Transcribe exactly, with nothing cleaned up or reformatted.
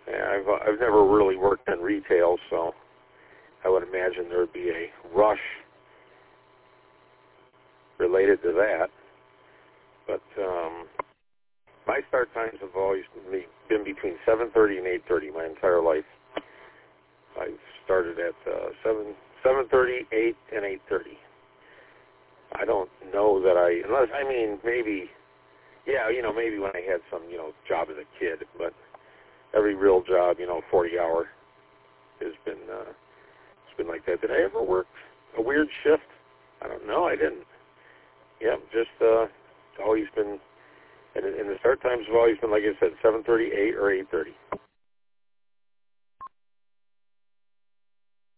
Yeah, I've uh, I've never really worked in retail, so I would imagine there would be a rush related to that. But um, my start times have always been between seven thirty and eight thirty my entire life. I started at uh, seven seven thirty, eight, and eight thirty. I don't know that I, unless I mean maybe, yeah, you know, maybe when I had some, you know, job as a kid, but every real job, you know, forty hour has been uh, it's been like that. Did I ever work a weird shift? I don't know. I didn't. Yeah, just uh, always been, and, and the start times have always been, like I said, seven thirty, eight, or eight thirty.